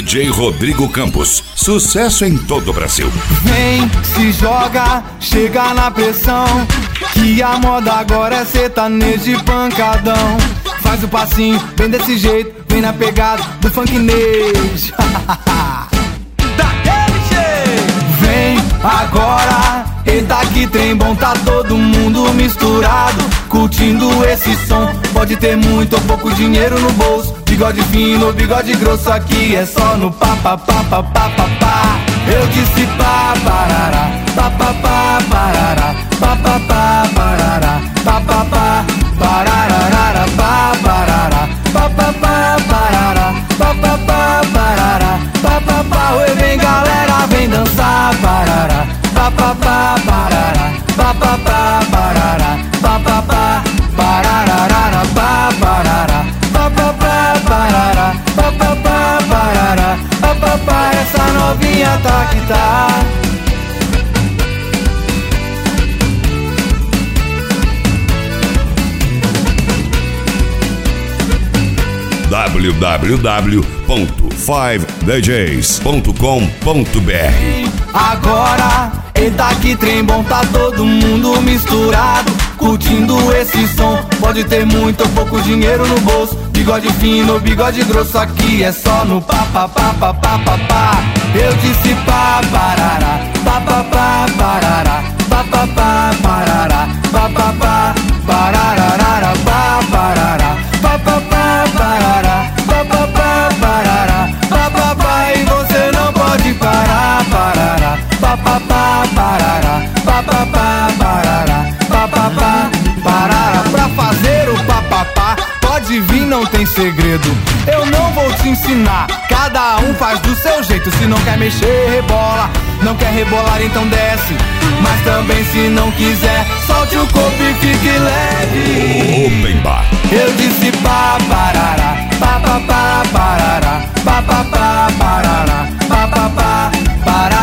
DJ Rodrigo Campos, sucesso em todo o Brasil. Vem, se joga, chega na pressão, que a moda agora é sertanejo e pancadão. Faz o passinho, vem desse jeito, vem na pegada do funknejo. Daquele jeito. Vem agora, eita que trem bom, tá todo mundo misturado, curtindo esse som. Pode ter muito ou pouco dinheiro no bolso, bigode fino ou bigode grosso, aqui é só no pá pá pá pá pá pá pá. Eu disse pá parará, pá pá pá parará, pá pá pá parará, pá pá pá parará, pá parará, pá pá pá parará, pá pá pá parará, pá pá pá. Oi, vem galera, vem dançar parará, pá pá pá parará, pá pá pá parará, pá pá pá parará, pá parará, pá pá pá parará, pá pá pá parará, pá pá pá. Essa novinha tá que tá. www.5djs.com.br. Agora, eita que trem bom, tá todo mundo misturado, curtindo esse som. Pode ter muito ou pouco dinheiro no bolso, bigode fino ou bigode grosso, aqui é só no pá pá pá pá pá pá pá. Eu disse pá parará, pá pá pá parará, pá pá pá parará, pá pá pá parará, pá parará, pá pá pá parará, pá pá pá parará, pá pá pá. E você não pode parar, parará, pá pá pá parará, pá pá pá parará, pá pá pá parará. Pra fazer o pá pá pá, pode vir, não tem segredo. Eu não vou te ensinar, cada um faz do seu jeito. Se não quer mexer, rebola, não quer rebolar, então desce. Mas também se não quiser, solte o corpo e fique leve. Open Bar. Eu disse pá parará, pá pá pá parará, pá pá pá parará, pá pá pá parará.